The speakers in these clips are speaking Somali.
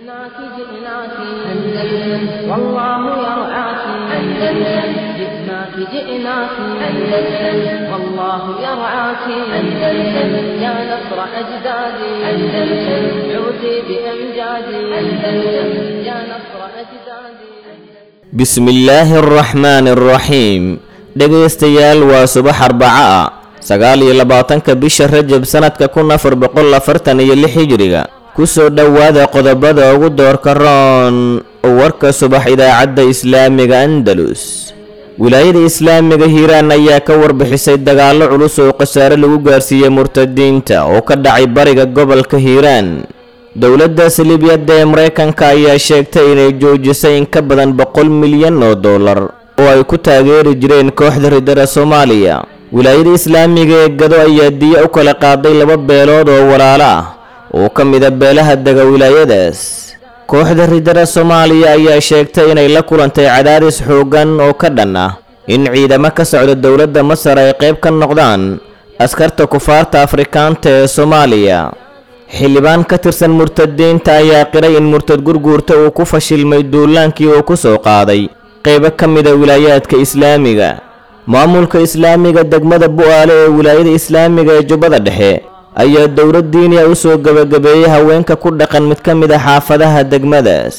جئناك جئناك أندلس والله يرعاك أندلس جئناك جئناك أندلس والله يرعاك أندلس يا نصر أجدادي أندلس عودي بأمجادي أندلس يا نصر أجدادي بسم الله الرحمن الرحيم dhegaystayaal waa subax Arbaca 29 bisha Rajab sanadka 1446 hijriga kusoo dhawaada qodobada ugu doorka roon warka subax idaacada Islaamiga Andalus wilaayada Islaamiga Hiiraan ayaa ka warbixisay dagaalo culus oo qasaare lagu gaarsiiyay murtadiinta oo ka dhacay bariga gobolka Hiiraan dawladda Saldhigyada ee Mareykanka ayaa sheegtay inay joojisay in ka badan $100 milyan oo oo ay ku taageeri jireen kooxda ridada Soomaaliya wilaayada Islaamiga ee Gado ayaa diya u kala qaaday laba beelood oo walaalo ah oo kamid ah beelaha daga wilaayadaas kooxda ridada Soomaaliya ayaa sheegtay inay la kulantay cadaadis xoogan oo ka dhan ah in ciidamo ka socda dawladda Masar ay qayb ka noqdaan askarta kufaarta Afrikaanta ee Soomaaliya xildhibaan ka tirsan murtadiinta ayaa qiray in murtad gurguurta uu ku fashilmay duulaankii uu ku soo qaaday qayb ka mid ah wilaayadka Islaamiga maamulka Islaamiga degmada Bu'aale ee wilaayada Islaamiga ee Jubbada Dhexe ayaa dowlad diini ah u soo gabagabeeyay haweenka ku dhaqan mid ka mid ah xaafadaha degmadaas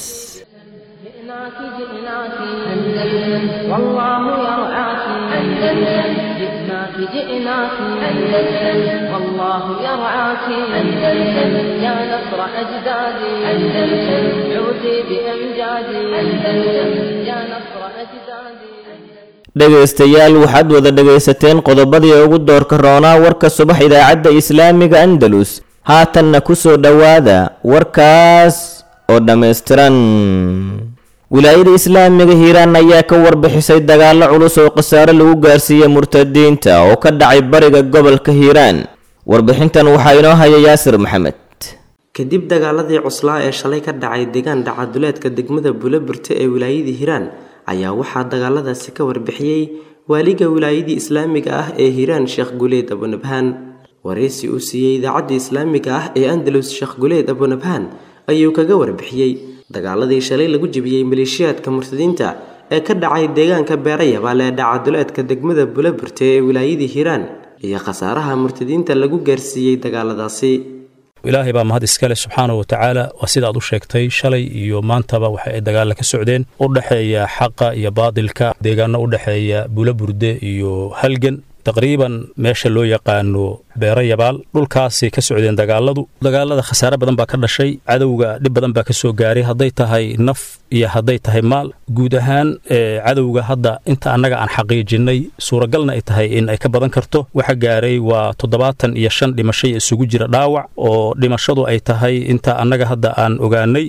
جئناك أندلس والله يرعاك أندلس يا نصر أجدادي أندلس عودي بأمجادي أندلس يا نصر أجدادي dhegaystayaal waxaad wada dhagaysateen qodobadii ugu doorka roonaa warka subax idaacada Islaamiga Andalus haatanna ku soo dhawaada warkaas oo dhameystiran wilaayada Islaamiga Hiiraan ayaa ka warbixisay dagaalo culus oo qasaare lagu gaarsiiyay murtadiinta oo ka dhacay bariga gobolka Hiiraan warbixintan waxaa inoo haya Yaasir Maxamed kadib dagaaladii cuslaa ee shalay ka dhacay deegaan dhacaduleedka degmada Buulaburte ee wilaayada Hiiraan ayaa waxaa dagaaladaasi ka warbixiyay waaliga wilaayada Islaamiga ah ee Hiiraan Sheekh Guleed Abu Nabhaan wareysi uu siiyay idaacada Islaamiga ah ee Andalus Sheekh Guleed Abu Nabhaan ayuu kaga warbixiyay dagaaladii shalay lagu jibiyay maleeshiyaadka murtadiinta ee ka dhacay deegaanka Beerayabaal ee dhacaduleedka degmada Buulaburte ee wilaayada Hiiraan iyo khasaaraha murtadiinta lagu gaarsiiyay dagaaladaasi ilaahay baa mahad iskale subxaanahu wa tacaala waa sida aad u sheegtay shalay iyo maantaba waxa ay dagaal ka socdeen u dhaxeeya xaqa iyo baadilka deegaano u dhaxeeya Buulaburde iyo Halgan taqriiban meesha loo yaqaano Beerayabaal dhulkaasi ka socdeen dagaalada khasaare badan baa ka dhashay cadawga dib badan baa ka soo gaaray haday tahay naf iyo haday tahay maal guud ahaan cadawga hadda inta anaga aan xaqiijinay suuragalna ay tahay in ay ka badan karto waxa gaaray waa 75 dhimasho isugu jira dhaawac oo dhimashadu ay tahay inta anaga hadda aan ogaanay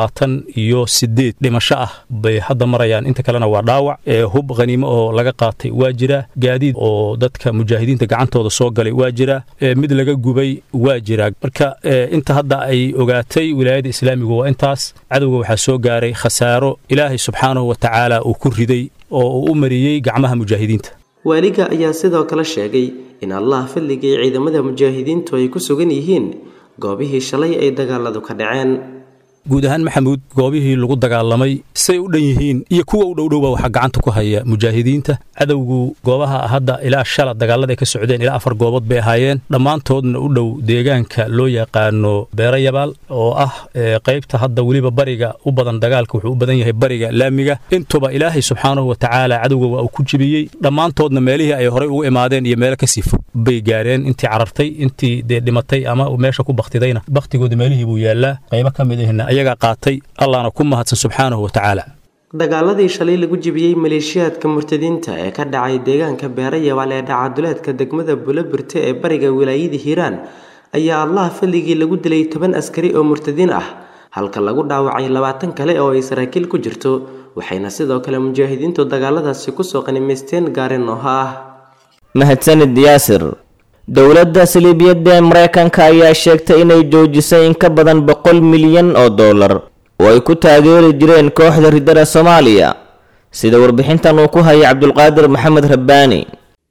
28 dhimasho ah bay hadda marayaan inta kalena waa dhaawac hub qaniimo oo laga qaatay waa jira gaadiid oo dadka mujaahidiinta gacantooda soo galay waa jira mid laga gubay waa jira marka inta hadda ay ogaatay wilaayada Islaamiga waa intaas cadawga waxa soo gaaray khasaaro ilaahay subxaanahu wa tacaala uu ku riday oo uu u mariyay gacmaha mujaahidiinta waaliga ayaa sidoo kale sheegay in Allah fadligay ciidamada mujaahidiintu ay ku sugan yihiin goobihii shalay ay dagaaladu ka dhaceen guud ahaan maxamuud goobihii lagu dagaalamay say u dhan yihiin iyo kuwa u dhowdhowba waxa gacanta ku haya mujaahidiinta cadawgu goobaha hadda ilaa shala dagaalada ay ka socdeen ilaa 4 goobood bay ahaayeen dhammaantoodna u dhow deegaanka loo yaqaano Beerayabaal oo ah qaybta hadda waliba bariga u badan dagaalka wuxuu u badan yahay bariga laamiga intuba ilaahay subxaanahu wa tacaala cadawga waa uu ku jibiyay dhammaantoodna meelihii ay horay ugu imaadeen iyo meelo ka sii fog bay gaareen intii carartay intii dhimatay ama meesha ku baqtidayna baqtigooda meelihii buu yaalaa qaybo ka mid ah ayaga qaatay Allahna ku mahadsan subxaanahu wa tacaala dagaaladii shalay lagu jibiyay maleeshiyaadka murtadiinta ee ka dhacay deegaanka Beerayabaal ee dhacaduleedka degmada Buulaburte ee bariga wilaayada Hiiraan ayaa Allah fadligii lagu dilay 10 askari oo murtadiin ah halka lagu dhaawacay 20 kale oo ay saraakiil ku jirto waxayna sidoo kale mujaahidiintu dagaaladaasi ku soo qanimeysteen gaareen oo ah mahadsanid Yaasir dawladda Saldhigyada ee Mareykanka ayaa sheegtay inay joojisay in ka badan $100 milyan oo ay ku taageeri jireen kooxda ridada Soomaaliya sida warbixintan uu ku hayay Cabdulqaadir Maxamed Rabbaani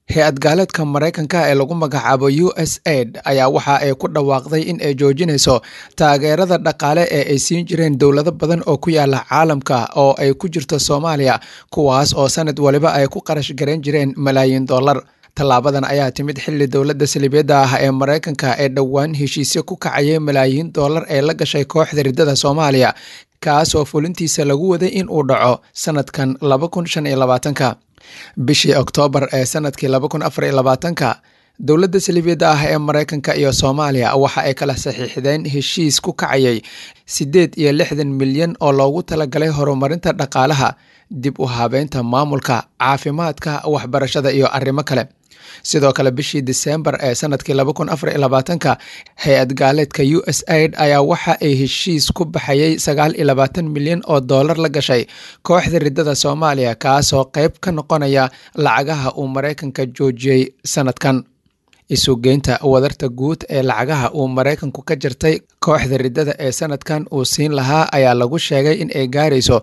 hay-ad gaaleedka Mareykanka ee lagu magacaabo USAID ayaa waxa ay ku dhawaaqday in ay joojinayso taageerada dhaqaale ee ay siin jireen dowlado badan oo ku yaala caalamka oo ay ku jirto Soomaaliya kuwaas oo sanad waliba ay ku qarash gareyn jireen malaayiin dollar. Tallaabadan ayaa timid xilli dowladda Saldhigyada ah ee Mareykanka ee dhowaan heshiisyo ku kacayay malaayiin dollar ee la gashay kooxda riddada Soomaaliya kaas oo fulintiisa lagu waday in uu dhaco sanadkan 2025. Bishii Oktoobar ee sanadkii 2024 dowladda Saldhigyada ah ee Mareykanka iyo Soomaaliya waxa ay kala saxiixdeen heshiis ku kacayay 68 milyan oo loogu talagalay horumarinta dhaqaalaha, dib u habeynta maamulka, caafimaadka, waxbarashada iyo arrimo kale. Sidoo kale bishii December ee sanadkii 2024 hay-ad gaaleedka USAID ayaa waxa ay heshiis ku baxayay 29 milyan oo dollar la gashay kooxda riddada Soomaaliya kaasoo qayb ka noqonaya lacagaha uu Mareykanka joojiyay sanadkan. Isugeynta wadarta guud ee lacagaha uu Mareykanku ka jirtay kooxda riddada ee sanadkan uu siin lahaa ayaa lagu sheegay in ay gaarayso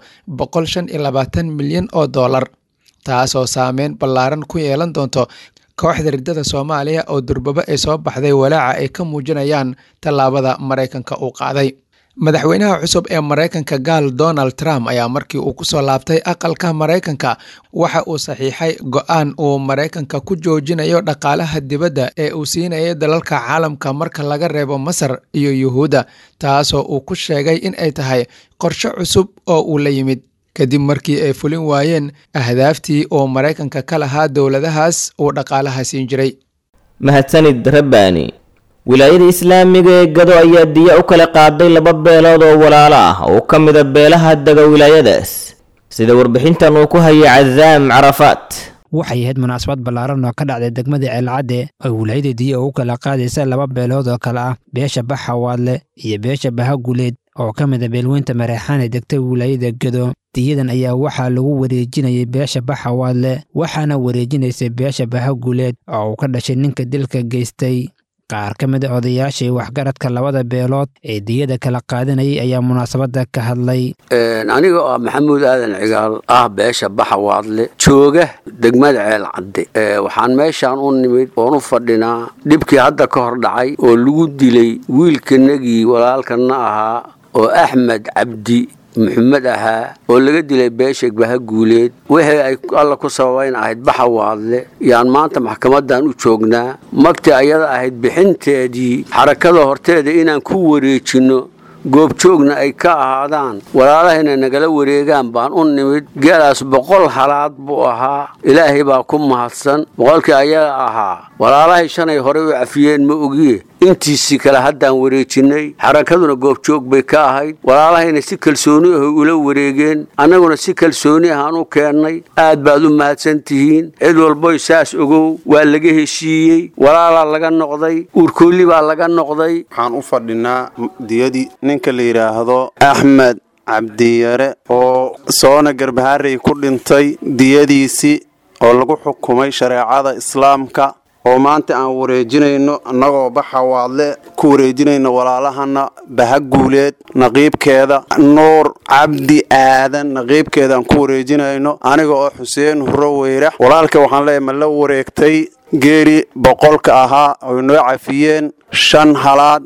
125 milyan oo dollar, taasoo saameyn ballaaran ku yeelan doonto kooxda riddada Soomaaliya oo durbaba ay soo baxday walaaca ay ka muujinayaan tallaabada Mareykanka uu qaaday. Madaxweynaha cusub ee Mareykanka gaal Donald Trump ayaa markii uu ku soo laabtay aqalka Mareykanka waxa uu saxiixay go'aan uu Mareykanka ku joojinayo dhaqaalaha dibadda ee uu siinayay dalalka caalamka marka laga reebo Masar iyo Yuhuudda, taasoo uu ku sheegay in ay tahay qorshe cusub oo uu la yimid kadib markii ay fulin waayeen ahdaaftii oo Mareykanka ka lahaa dowladahaas uu dhaqaalaha siin jiray. mahadsanid Rabbaani. wilaayada islaamiga ee Gado ayaa diya u kala qaaday laba beelood oo walaalo ah oo ka mid ah beelaha dega wilaayadaas, sida warbixintan uu ku hayay Cazaam Carafaat. waxay ahayd munaasabad ballaaran oo ka dhacday degmada Ceelcadde oo wilaayada diya u kala qaadaysa laba beelood oo kala ah beesha Baxawaadle iyo beesha Bahaguleed oo ka mid ah beelweynta Mareexaan ee degtay wilaayada Gado. diyadan ayaa waxaa lagu wareejinayay beesha Baxawaadle waxaana wareejinaysay beesha Bahaguleed oo uu ka dhashay ninka dilka geystay. qaar ka mid ah odayaashii waxgaradka labada beelood ee diyada kala qaadanayay ayaa munaasabada ka hadlay. aniga oo Maxamuud Aadan Cigaal ah beesha Baxawaadle jooga degmada Ceelcadde. waxaan meeshaan u nimid oo u fadhinaa dhibkii hadda ka hor dhacay oo lagu dilay wiilkanagii walaalkana ahaa oo Axmed Cabdi محمد أها ولقد لي بيشك بهجوليد وهي الله كسوين عهد بحوالله يعني ما أنت محكمة دان وشوقنا مقطع أيضا عهد بحنتي دي حركة هرتي دي إن كوري شنو goob joogna ay ka ahaadaan walaalahayna nagala wareegaan baan u nimid geelaas 100 halaad buu ahaa ilaahay baa ku mahadsan 100kii ayaa ahaa walaalahay shanay hore u cafiyeen ma ogiye intiisi kala haddaan wareejinay xarakaduna goob joog bay ka ahayd walaalahayna si kalsooni ah ula wareegeen annaguna si kalsooni ah u keennay aad baad u mahadsantihiin cid walba isaas ogow waa laga heshiiyey walaala laga noqday urkooli baa laga noqday waxaan u fadhinaa diyadii ninka la yiraahdo Axmed Cabdiyare oo soona garbahaarey ku dhintay diyadiisi oo lagu xukumay shareecada islaamka oo maanta aan wareejinayno annagoo Baxawaadle ku wareejinayno walaalahana Bahaguleed naqiibkeeda Nuur Cabdi Aadan naqiibkeeda aan ku wareejinayno aniga oo Xuseen Hurro Weyrax walaalka waxaan leeyahay ma la wareegtay geeri 100 ahaa oo noo cafiyeen 5 halaad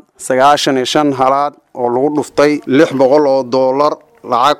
95 halaad oo lagu dhuftay $600 lacag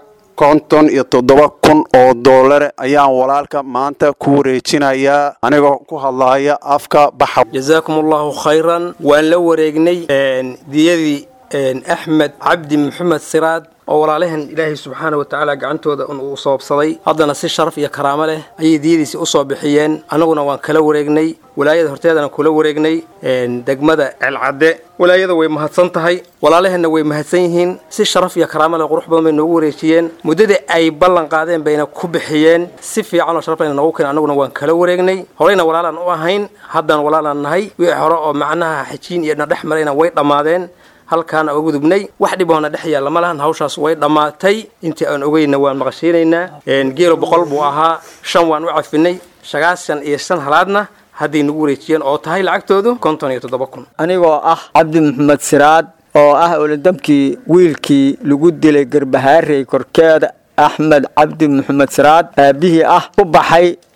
$57,000 ayaan walaalka maanta ku wareejinayaa anigoo ku hadlaaya afka Baxa. Jazakumullahu khayran waan la wareegnay diyadii Axmed Cabdi Maxamed Siraad oo walaalahan Ilaahay subhanahu wa ta'ala gacantooda uu soobsaday haddana si sharaf iyo karaamo leh ayay diyadiisi u soo bixiyeen anaguna waan kala wareegnay walaayada horteedana kula wareegnay degmada Ceelcadde walaayada way mahadsan tahay walaalahana way mahadsan yihiin si sharaf iyo karaamo leh qurux badan bay noogu wareejiyeen muddada ay ballan qaadeen bayna ku bixiyeen si fiican oo sharaf leh noogu keenay anaguna waan kala wareegnay horeyna walaalan u ahayn haddana walaalan nahay wixii hore oo macnaha xajiin iyo dhex marayna way dhamaadeen halkaan ugu gudubnay wax dhiboona dhex yaala ma lahan hawshaas way dhamaatay intii aan ogeyna waan maqashiinaynaa geelo 100 buu ahaa 5 waan u cafinay 95 halaadna haddii nagu wareejiyeen oo tahay lacagtoodu 57,000 anigoo ah Cabdi Maxamed Siraad oo ah oladamkii wiilkii lagu dilay garbahaarey korkeeda Axmed Cabdi Maxamed Siraad aabihii ah u baxay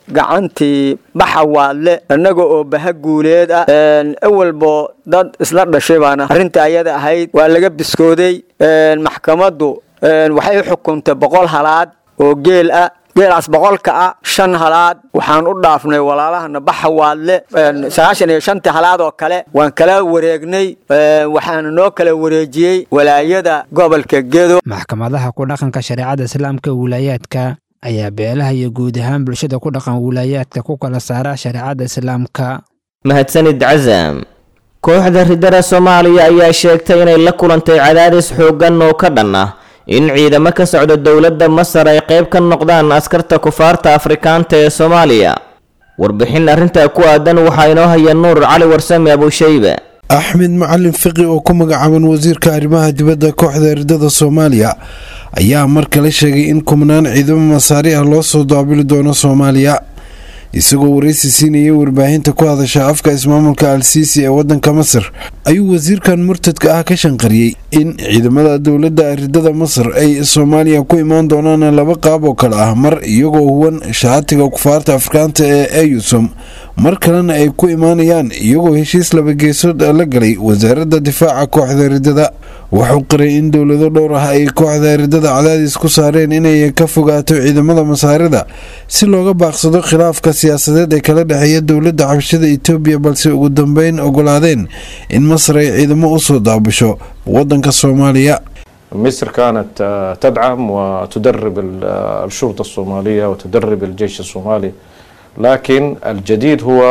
gacantii baxawaadle annaga oo bahaguuleed ah awalbo dad isla dhashay baana arrinta ayada ahayd waa laga biskooday maxkamaddu waxay xukuntay 100 halaad oo geel ah geelaas 100ka ah 5 halaad waxaan u dhaafnay walaalahana baxawaadle 95 halaad oo kale waan kala wareegnay waxaan noo kala wareejiyay walaayada gobolka Gedo maxkamadaha ku dhaqanka shariicada islaamka wilaayadka ayaa beelaha iyo guud ahaan bulshada ku dhaqan wilaayadka ku kala saara shariicada islaamka. mahadsanid Azam. kooxda ridada Soomaaliya ayaa sheegtay inay la kulantay cadaadis xooggan oo ka dhan ah in ciidamo ka socda dawladda Masar ay qayb ka noqdaan askarta kufaarta Afrikaanta ee Soomaaliya. warbixin arrinta ku aadan waxa inoo haya Nuur Cali Warsame Abu Shayba. axmed macalin fiqi oo ku magacaaban wasiirka arrimaha dibadda kooxda ridada Soomaaliya ayaa mar kale sheegay in kumnaan ciidamo masaari ah loo soo daabuli doono Soomaaliya isagoo wareysi siinayay warbaahinta ku hadasha afka ismaamulka Al-Sisi ee wadanka Masar ayuu wasiirkan murtadka ah ka shanqariyay in ciidamada dawladda ridada Masar ay Soomaaliya ku imaan doonaan laba qaab oo kala ah mar iyagoo huwan shaatiga kufaarta Afrikaanta ee AUSOM mar kalena ay ku imaanayaan iyagoo heshiis laba geesood la galay wasaaradda difaaca kooxda ridada wuxuu qiray in dawlado dhowr ah ay kooxda ridada cadaadis ku saareen inay ka fogaato ciidamada masaarida si looga baaqsado khilaafka siyaasadeed ee kala dhaxeeya dawladda xabashada Itoobiya balse ugu dambeyn ogolaadeen in Masar ay ciidamo u soo daabasho wadanka Soomaaliya. مصر كانت تدعم وتدرب الشرطة الصومالية وتدرب الجيش الصومالي لكن الجديد هو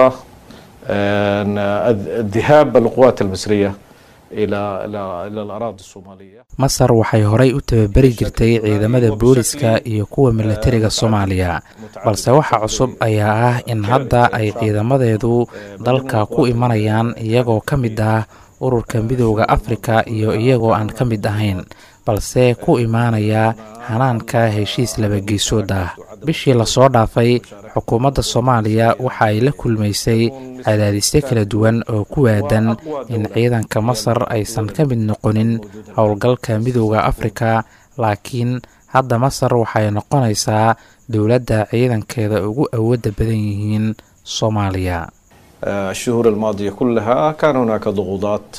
الذهاب بالقوات المصرية إلى الأراضي الصومالية. مصر waxay horay u tababari jirtay ciidamada booliska iyo kuwa militariga Soomaaliya balse waxa cusub ayaa ah in hadda ay ciidamadeedu dalka ku imanayaan iyagoo ka mid ah ururka midowga Afrika iyo iyagoo aan ka mid ahayn balse ku imaanaya hanaanka heshiis laba geesood ah. bishii la soo dhaafay xukuumadda Soomaaliya waxa ay la kulmaysay cadaadisyo kala duwan oo ku aadan in ciidanka Masar aysan ka mid noqonin howlgalka midowga Afrika laakiin hadda Masar waxay noqonaysaa dawladda ciidankeeda ugu awoodda badan yihiin Soomaaliya. الشهور الماضية كلها كان هناك ضغوطات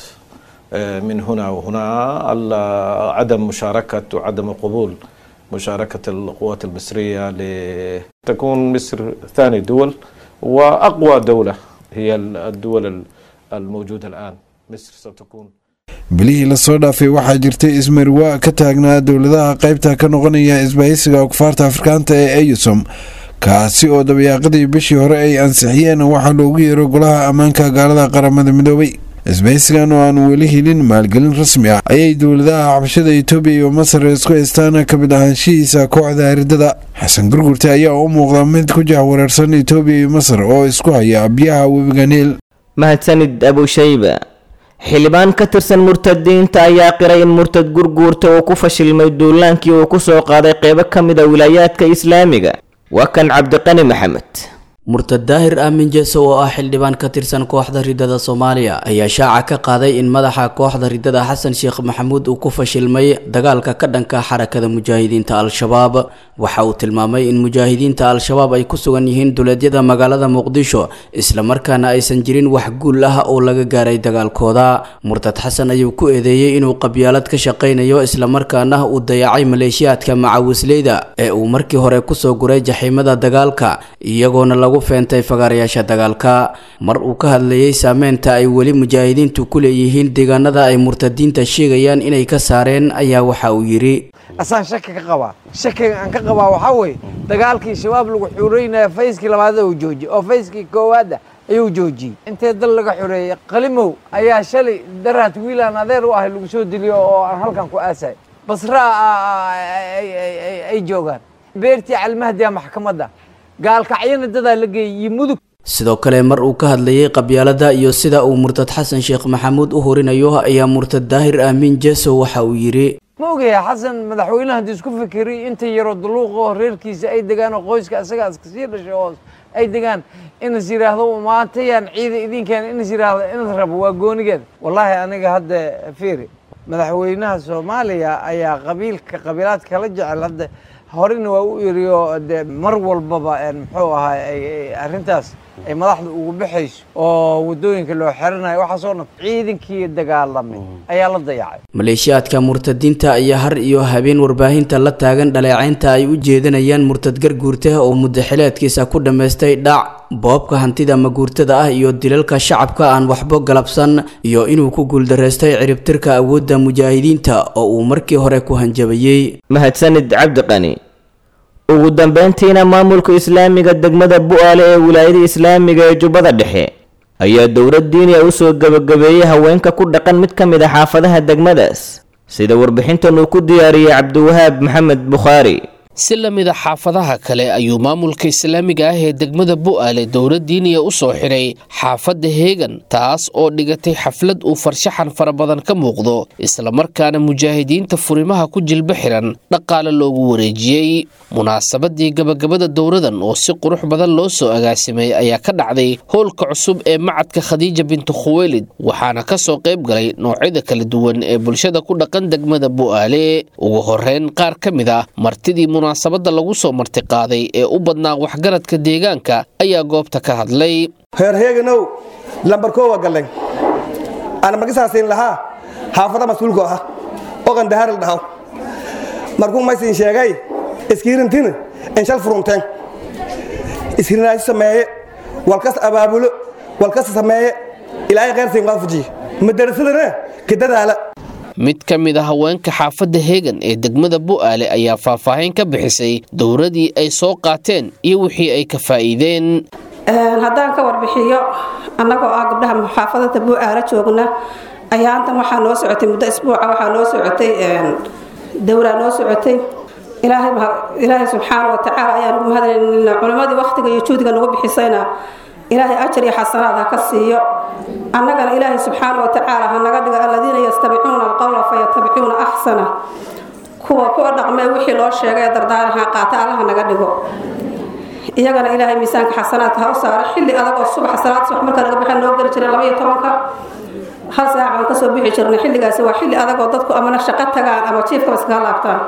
من هنا وهنا على عدم مشاركة وعدم قبول مشاركة القوات المصرية لتكون مصر ثاني دول وأقوى دولة هي الدول الموجودة الآن. مصر ستكون bilihii la soo dhaafay waxaa jirtay ismarwaa ka taagnaa dawladaha qaybta ka noqonaya isbahaysiga kufaarta Afrikaanta ee AUSOM kaasi oo dabayaaqadii bishii hore ay ansixiyeen waxa loogu yeero golaha ammaanka gaalada qaramada midoobay. isbahaysigan oo aan weli helin maalgelin rasmi ah ayay dawladaha xabashada Itoobiya iyo Masar isku haystaan ka mid ahaanshihiisa kooxda ridada. xasan gurgurta ayaa u muuqda mid ku jahwareersan Itoobiya iyo Masar oo isku haya biyaha webiga Niil. mahadsanid Abu Shayba. xildhibaan ka tirsan murtadiinta ayaa qiray in murtad gurguurta oo ku fashilmay duulaankii uu ku soo qaaday qaybo ka mid ah wilaayadka Islaamiga. waa kan Cabdiqani Maxamed. murtad daahir aamin jeeso oo ah xildhibaan ka tirsan kooxda ridada Soomaaliya ayaa shaaca ka qaaday in madaxa kooxda ridada Xasan Sheekh Maxamuud uu ku fashilmay dagaalka ka dhanka xarakada mujaahidiinta Al-Shabaab. waxa uu tilmaamay in mujaahidiinta Al-Shabaab ay ku sugan yihiin duleedyada magaalada Muqdisho isla markaana aysan jirin wax guul ah oo laga gaaray dagaalkooda. murtad Xasan ayuu ku eedeeyay inuu qabyaalad ka shaqeynayo isla markaana uu dayacay maleeshiyaadka macawisleyda ee uu markii hore ku soo guray jaxiimada dagaalka iyagoona lagu feentay fagaarayaasha dagaalka. mar uu ka hadlayay saameynta ay weli mujaahidiintu ku leeyihiin deegaanada ay murtadiinta sheegayaan inay ka saareen ayaa waxa uu yiri asaan shaki ka qabaa shakiga aan ka qabaa waxa weeye dagaalkii shabaab lagu xureynaa fayskii labaad uu joojiyay oo fayskii koowaad ayuu joojiyay intee dal laga xureeyay qalimow ayaa shalay daraad wiilaan adeer u ah lagu soo diliyo oo aan halkan ku aasay basra ay joogaan beertii calmahdiya maxkamadda gaalkacyana dadaa la geeyay mudug. sidoo kale mar uu ka hadlayay qabyaalada iyo sida uu murtad Xasan Sheekh Maxamuud u horinayo ayaa murtad daahir aamin jeeso waxa uu yiri ma ogahay xasan madaxweynaha isku fikiray inta yaro duluuq oo reerkiisa ay degaan oo qoyska asaga iska sii dhashay oo ay degaan in siraahdo maantayaan ciid idinkan in siraahdo in rabo waa goonigeed. wallahi aniga hadda fiiri madaxweynaha Soomaaliya ayaa qabiilka qabiilad kala jecel horena waa u iriyo dee mar walbaba muxuu ahaa arrintaas ay madaxda ugu baxayso oo wadooyinka loo xiranayo waxaasoo dhan ciidankii dagaalamay ayaa la dayacay maleeshiyaadka murtadiinta ayaa har iyo habeen warbaahinta la taagan dhaleecaynta ay u jeedinayaan murtad garguurta oo muddaxileedkiisa ku dhammaystay dhac boobka hantida maguurtada ah iyo dilalka shacabka aan waxba galabsan iyo inuu ku guuldareystay ciribtirka awoodda mujaahidiinta oo uu markii hore ku hanjabayay mahadsanid cabdiqani ugu dambeyntiina maamulka islaamiga degmada bu'aale ee wilaayada islaamiga ee jubbada dhexe ayaa dowlad diini ah u soo gabagabeeyey haweenka ku dhaqan mid ka mid ah xaafadaha degmadaas sida warbixintan uu ku diyaariyey cabdiwahaab maxamed bukhaari si la mid a xaafadaha kale ayuu maamulka islaamiga ah ee degmada bu'aale dowlad diiniya u soo xiray xaafadda heegan taas oo dhigatay xaflad uu farshaxan fara badan ka muuqdo islamarkaana mujaahidiinta furimaha ku jilba xiran dhaqaale loogu wareejiyey munaasabadii gabagabada dowladan oo si qurux badan loo soo agaasimay ayaa ka dhacday howlka cusub ee macadka khadiija bintu khuweylid waxaana ka soo qayb galay noocyada kala duwan ee bulshada ku dhaqan degmada bu'aale ugu horeyn qaar ka mid ah martidii munaasabada lagu soo martiqaaday ee u badnaa waxgaradka deegaanka ayaa goobta ka hadlay heer heeganow lambar koowa galay ana markisaasin lahaa xaafada mas-uulku ah oo qandahar la dhaho markuu maysin sheegay iskiirintina inshal furunteen iskiirinaasi sameeye walkas abaabulo walkas sameeye ilaahay khayrtiin waafajiye madarasadana kadadaala mid ka mid a haweenka xaafadda heegan ee degmada bu'aale ayaa faahfaahin ka bixisay dowladii ay soo qaateen iyo wixii ay ka faa'iideen haddaan ka warbixiyo annagoo ah gabdhaha xaafadada bu'aale joogna ayaa intan waxaa noo socotay muddo isbuuca waxaa noo socotay dowlaa noo socotay ilaahay subxaana wa tacaala ayaan ugu mahadnaynaa culimmadii wakhtiga iyo juhdiga nagu bixisayna ilaahay ajar iyo xasanaad ha ka siiyo annagana ilaahay subxaana wa tacaala ha naga dhigo alladiina yastabicuuna alqawla fayatabicuuna axsana kuwa dhaqmee wixii loo sheegay ee dardaaraha qaata allaha naga dhigo iyagana ilaahay miisaanka xasanaadka ha u saaro xilli adag oo subax salaad subax marka laga baxay noo geli jiray 12 hal saac aan ka soo bixi jirnay xilligaasi waa xilli adag oo dadku amana shaqo tagaan ama jiifka iskaga laabtaan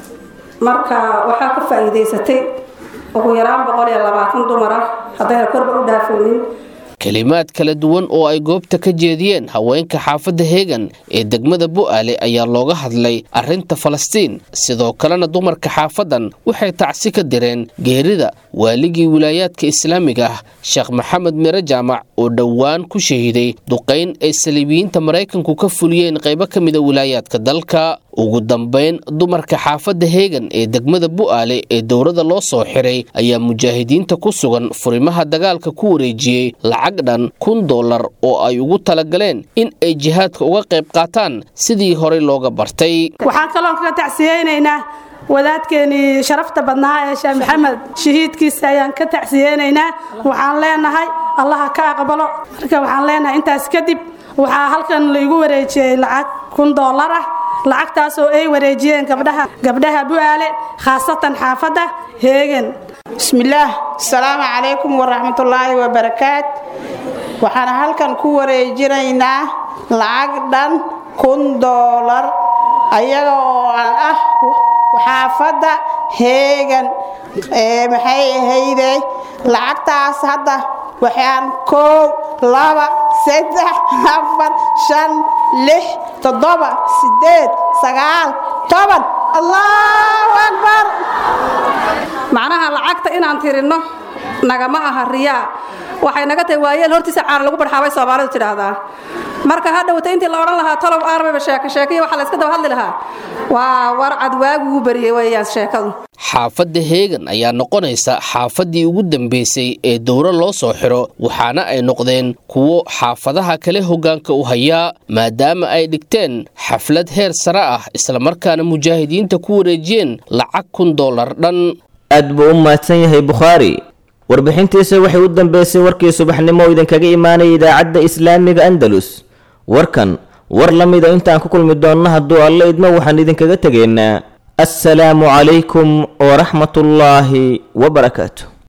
marka waxaa ka faa'iidaysatay ugu yaraan 120 dumar ah hadday korba u dhaafaynin kalimaad kala duwan oo ay goobta ka jeediyeen haweenka xaafadda heegan ee degmada bu'aale ayaa looga hadlay arrinta Falastiin sidoo kalena dumarka xaafadan waxay tacsi ka direen geerida waaligii wilaayaadka islaamiga ah Sheekh Maxamed Mire Jaamac oo dhawaan ku shahiiday duqeyn ay Saliibiyiinta Mareykanku ka fuliyeen qaybo ka mid ah wilaayaadka dalka ugu dambeyn dumarka xaafadda heegan ee degmada bu'aale ee dowladda loo soo xiray ayaa mujaahidiinta ku sugan furimaha dagaalka ku wareejiyay lacag dhan $1,000 oo ay ugu talagaleen in ay jihaadka uga qayb qaataan sidii hore looga bartay waxaan kaloo ka tacsiyeenaynaa wadaadkeeni sharafta badnaa ee Sheekh Maxamed shahiidkiisa ayaan ka tacsiyeenaynaa waxaan leenahay Allah ka aqbalo marka waxaan leenahay intaas kadib waxaa halkan lagu wareejiyay lacag $1,000 ah lacagtaas oo ay wareejiyeen gabdhaha bu'aale khaasatan xaafadda heegan bismillaah assalaamu calaykum waraxmatullaahi wabarakaatu waxaan halkan ku wareejinaynaa lacag dhan $1,000 ayaga oo ah xaafadda heegan maxay ahaydee lacagtaas hadda waxaan 1 2 3 4 5 6 7 8 9 10 Allahu akbar macnaha lacagta inaan tirino nagama aha riyaa waxay naga tahay waayeel hortiisa caar lagu barxaabay Soomaalidu tiraahdaa marka hadhowta intii la oran lahaa talow aarba sheekay waxa la iska daba hadli lahaa waa warcad waagu bariyay weeyaan sheekadu xaafadda heegan ayaa noqonaysa xaafadii ugu dambeysay ee dowlad loo soo xiro waxaana ay noqdeen kuwo xaafadaha kale hoggaanka u haya maadaama ay dhigteen xaflad heer sare ah isla markaana mujaahidiinta ku wareejiyeen lacag $1,000 dhan aad buu u mahadsan yahay Bukhaari warbixintiisa waxay u dambeysay warkii subaxnimo oo idinkaga imaanay idaacadda islaamiga Andalus warkan war lamida intaan ku kulmi doonno hadduu alla idmo waxaan idinkaga tageynaa assalaamu calaykum wa rahmatullaahi wa barakaatuh